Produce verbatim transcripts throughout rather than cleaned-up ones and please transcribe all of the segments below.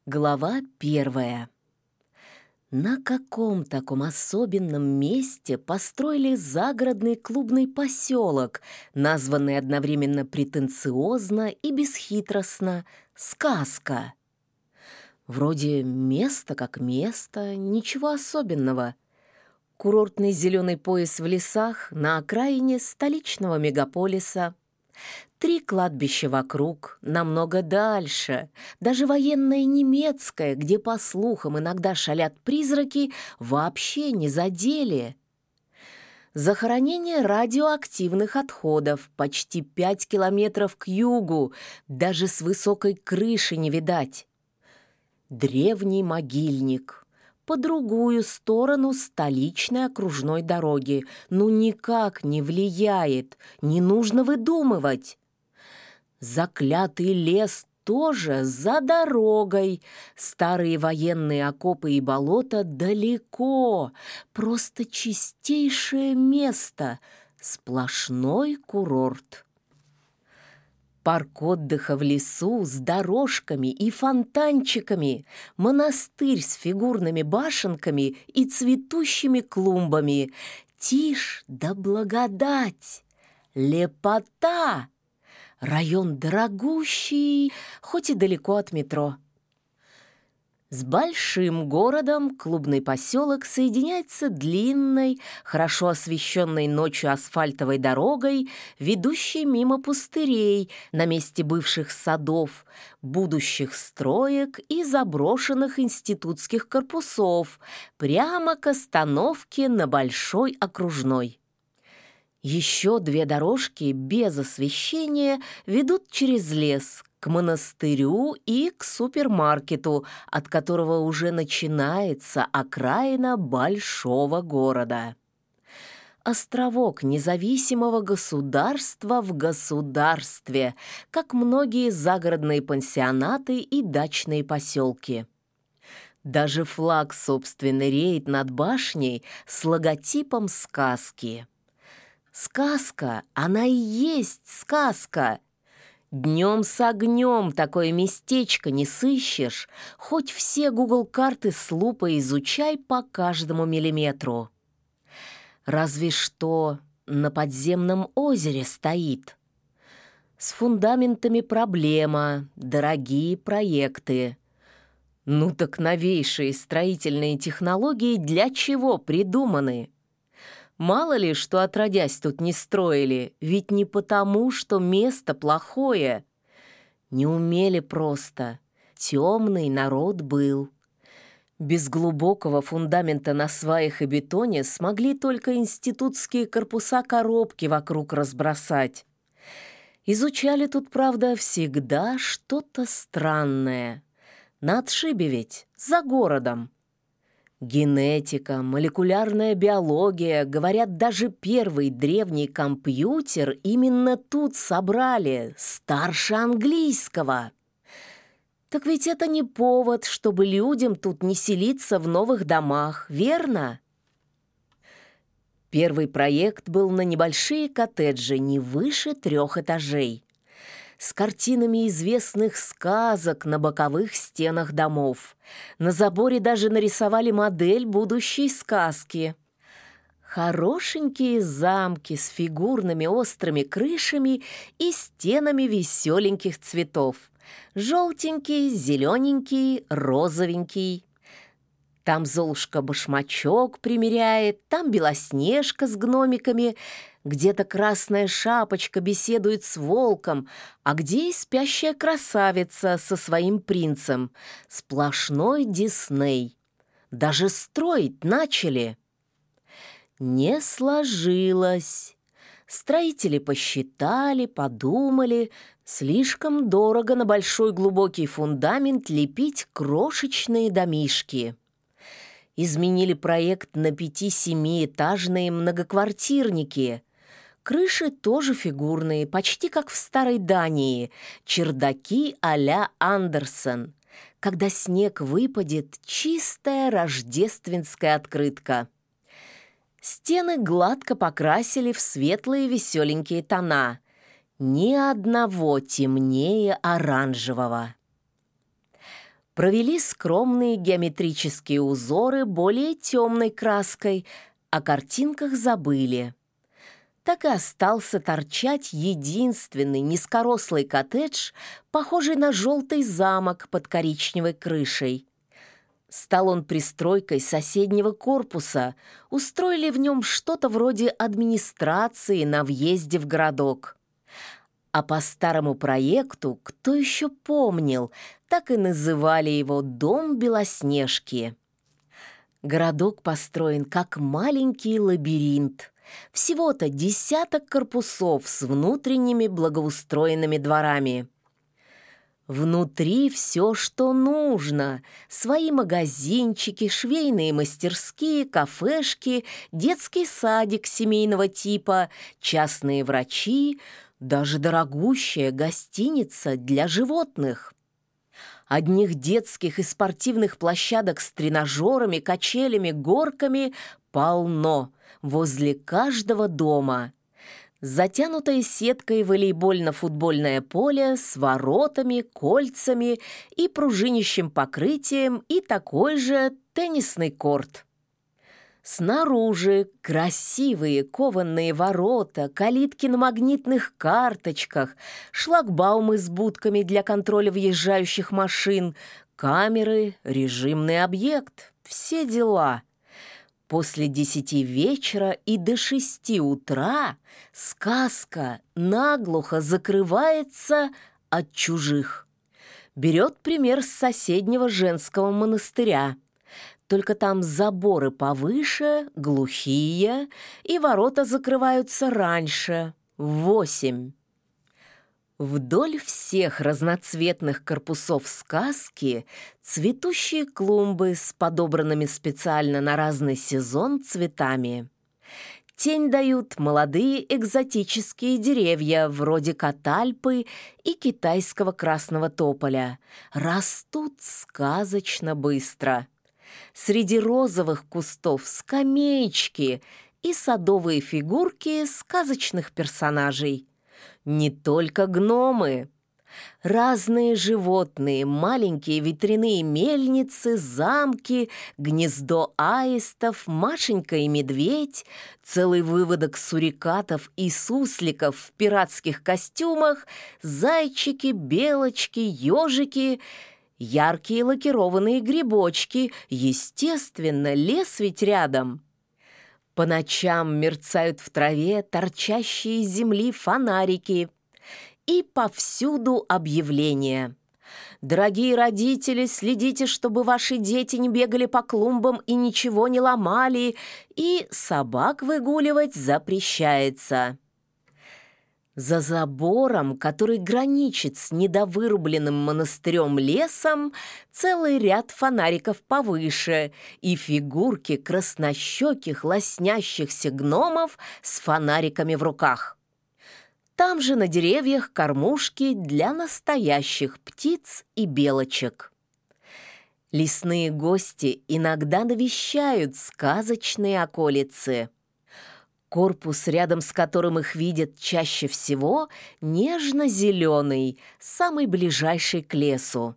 Глава первая. На каком таком особенном месте построили загородный клубный поселок, названный одновременно претенциозно и бесхитростно «Сказка»? Вроде место как место, ничего особенного. Курортный зеленый пояс в лесах на окраине столичного мегаполиса. Три кладбища вокруг, намного дальше. Даже военное немецкое, где, по слухам, иногда шалят призраки, вообще не задели. Захоронение радиоактивных отходов почти пять километров к югу, даже с высокой крыши не видать. Древний могильник. По другую сторону столичной окружной дороги. Ну никак не влияет, не нужно выдумывать. Заклятый лес тоже за дорогой. Старые военные окопы и болота далеко. Просто чистейшее место. Сплошной курорт. Парк отдыха в лесу с дорожками и фонтанчиками, монастырь с фигурными башенками и цветущими клумбами. Тишь да благодать! Лепота! Район дорогущий, хоть и далеко от метро. С большим городом клубный поселок соединяется длинной, хорошо освещенной ночью асфальтовой дорогой, ведущей мимо пустырей на месте бывших садов, будущих строек и заброшенных институтских корпусов, прямо к остановке на Большой окружной. Еще две дорожки без освещения ведут через лес к монастырю и к супермаркету, от которого уже начинается окраина большого города. Островок независимого государства в государстве, как многие загородные пансионаты и дачные поселки. Даже флаг собственный реет над башней с логотипом сказки. Сказка, она и есть сказка. Днем с огнем такое местечко не сыщешь, хоть все Google-карты с лупой изучай по каждому миллиметру. Разве что на подземном озере стоит. С фундаментами проблема, дорогие проекты. Ну так новейшие строительные технологии для чего придуманы? Мало ли, что отродясь тут не строили, ведь не потому, что место плохое. Не умели просто. Темный народ был. Без глубокого фундамента на сваях и бетоне смогли только институтские корпуса коробки вокруг разбросать. Изучали тут, правда, всегда что-то странное. На отшибе ведь, за городом. Генетика, молекулярная биология, говорят, даже первый древний компьютер именно тут собрали, старше английского. Так ведь это не повод, чтобы людям тут не селиться в новых домах, верно? Первый проект был на небольшие коттеджи не выше трех этажей, с картинами известных сказок на боковых стенах домов. На заборе даже нарисовали модель будущей сказки. Хорошенькие замки с фигурными острыми крышами и стенами веселеньких цветов. Желтенький, зелененький, розовенький. Там Золушка башмачок примеряет, там Белоснежка с гномиками, где-то Красная Шапочка беседует с волком, а где и спящая красавица со своим принцем. Сплошной Дисней. Даже строить начали. Не сложилось. Строители посчитали, подумали, слишком дорого на большой глубокий фундамент лепить крошечные домишки. Изменили проект на пяти-семиэтажные многоквартирники. Крыши тоже фигурные, почти как в старой Дании. Чердаки а-ля Андерсен. Когда снег выпадет, чистая рождественская открытка. Стены гладко покрасили в светлые веселенькие тона. Ни одного темнее оранжевого. Провели скромные геометрические узоры более темной краской, о картинках забыли. Так и остался торчать единственный низкорослый коттедж, похожий на желтый замок под коричневой крышей. Стал он пристройкой соседнего корпуса, устроили в нем что-то вроде администрации на въезде в городок. А по старому проекту, кто еще помнил, так и называли его «Дом Белоснежки». Городок построен как маленький лабиринт. Всего-то десяток корпусов с внутренними благоустроенными дворами. Внутри все, что нужно. Свои магазинчики, швейные мастерские, кафешки, детский садик семейного типа, частные врачи, даже дорогущая гостиница для животных. Одних детских и спортивных площадок с тренажерами, качелями, горками полно возле каждого дома. Затянутое сеткой волейбольно-футбольное поле с воротами, кольцами и пружинищим покрытием и такой же теннисный корт. Снаружи красивые кованные ворота, калитки на магнитных карточках, шлагбаумы с будками для контроля въезжающих машин, камеры, режимный объект, все дела. После десяти вечера и до шести утра сказка наглухо закрывается от чужих. Берет пример с соседнего женского монастыря. Только там заборы повыше, глухие, и ворота закрываются раньше, в восемь. Вдоль всех разноцветных корпусов сказки цветущие клумбы с подобранными специально на разный сезон цветами. Тень дают молодые экзотические деревья вроде катальпы и китайского красного тополя. Растут сказочно быстро. Среди розовых кустов скамеечки и садовые фигурки сказочных персонажей. Не только гномы. Разные животные, маленькие ветряные мельницы, замки, гнездо аистов, Машенька и медведь, целый выводок сурикатов и сусликов в пиратских костюмах, зайчики, белочки, ежики, яркие лакированные грибочки, естественно, лес ведь рядом. По ночам мерцают в траве торчащие из земли фонарики. И повсюду объявления. Дорогие родители, следите, чтобы ваши дети не бегали по клумбам и ничего не ломали, и собак выгуливать запрещается. За забором, который граничит с недовырубленным монастырем лесом, целый ряд фонариков повыше и фигурки краснощеких лоснящихся гномов с фонариками в руках. Там же на деревьях кормушки для настоящих птиц и белочек. Лесные гости иногда навещают сказочные околицы. Корпус, рядом с которым их видят чаще всего, нежно-зеленый, самый ближайший к лесу.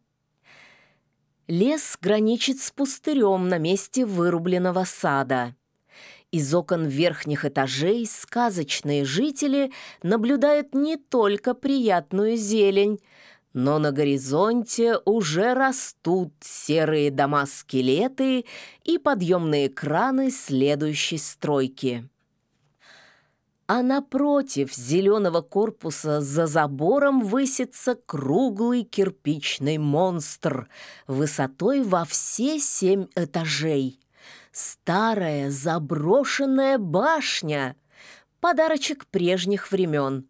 Лес граничит с пустырем на месте вырубленного сада. Из окон верхних этажей сказочные жители наблюдают не только приятную зелень, но на горизонте уже растут серые дома-скелеты и подъемные краны следующей стройки. А напротив зеленого корпуса за забором высится круглый кирпичный монстр высотой во все семь этажей. Старая заброшенная башня, подарочек прежних времен.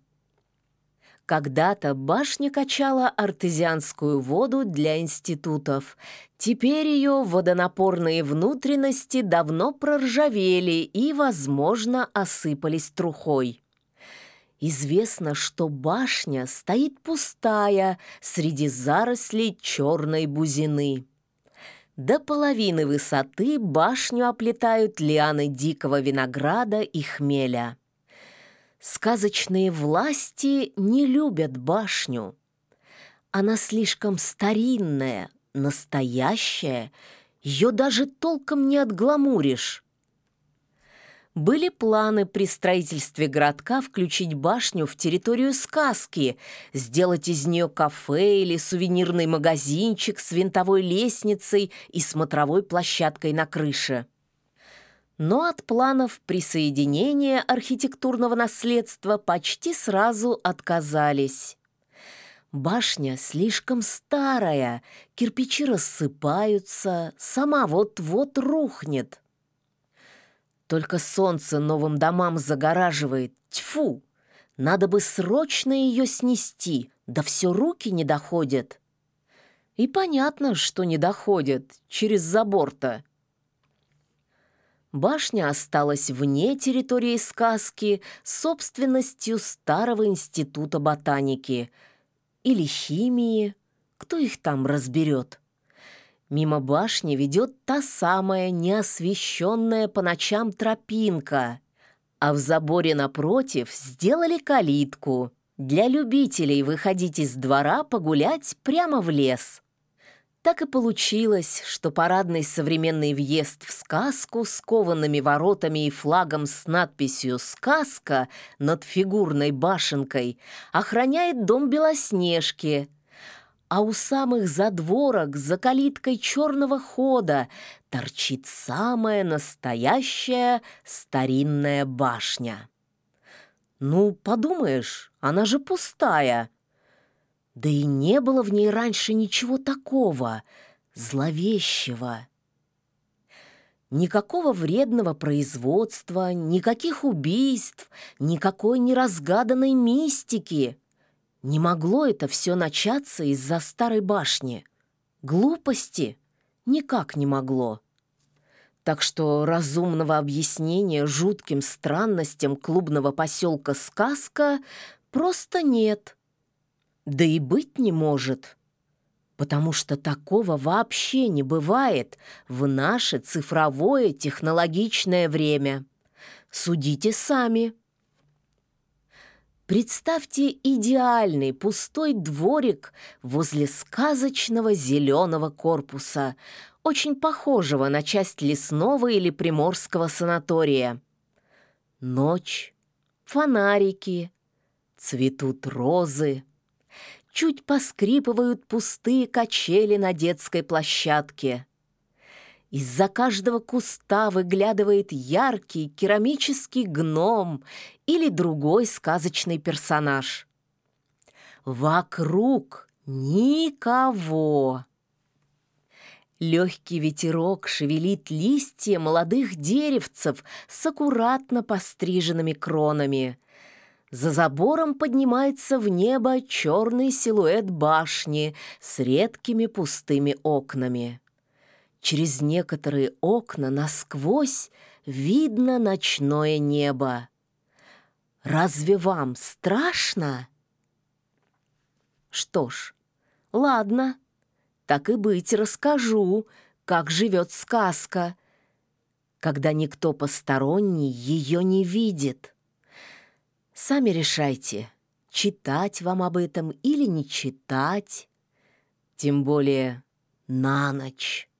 Когда-то башня качала артезианскую воду для институтов. Теперь ее водонапорные внутренности давно проржавели и, возможно, осыпались трухой. Известно, что башня стоит пустая среди зарослей черной бузины. До половины высоты башню оплетают лианы дикого винограда и хмеля. Сказочные власти не любят башню. Она слишком старинная, настоящая, ее даже толком не отгламуришь. Были планы при строительстве городка включить башню в территорию сказки, сделать из нее кафе или сувенирный магазинчик с винтовой лестницей и смотровой площадкой на крыше. Но от планов присоединения архитектурного наследства почти сразу отказались. Башня слишком старая, кирпичи рассыпаются, сама вот-вот рухнет. Только солнце новым домам загораживает. Тьфу! Надо бы срочно ее снести, да все руки не доходят. И понятно, что не доходят через забор-то. Башня осталась вне территории сказки собственностью Старого института ботаники или химии, кто их там разберет. Мимо башни ведет та самая неосвещенная по ночам тропинка, а в заборе напротив сделали калитку для любителей выходить из двора погулять прямо в лес. Так и получилось, что парадный современный въезд в сказку с коваными воротами и флагом с надписью «Сказка» над фигурной башенкой охраняет дом Белоснежки, а у самых задворок за калиткой черного хода торчит самая настоящая старинная башня. Ну, подумаешь, она же пустая. Да и не было в ней раньше ничего такого зловещего. Никакого вредного производства, никаких убийств, никакой неразгаданной мистики. Не могло это все начаться из-за старой башни. Глупости никак не могло. Так что разумного объяснения жутким странностям клубного поселка «Сказка» просто нет. Да и быть не может, потому что такого вообще не бывает в наше цифровое технологичное время. Судите сами. Представьте идеальный пустой дворик возле сказочного зеленого корпуса, очень похожего на часть лесного или приморского санатория. Ночь, фонарики, цветут розы, чуть поскрипывают пустые качели на детской площадке. Из-за каждого куста выглядывает яркий керамический гном или другой сказочный персонаж. Вокруг никого. Легкий ветерок шевелит листья молодых деревцев с аккуратно постриженными кронами. За забором поднимается в небо черный силуэт башни с редкими пустыми окнами. Через некоторые окна насквозь видно ночное небо. Разве вам страшно? Что ж, ладно, так и быть, расскажу, как живет сказка, когда никто посторонний ее не видит. Сами решайте, читать вам об этом или не читать, тем более на ночь.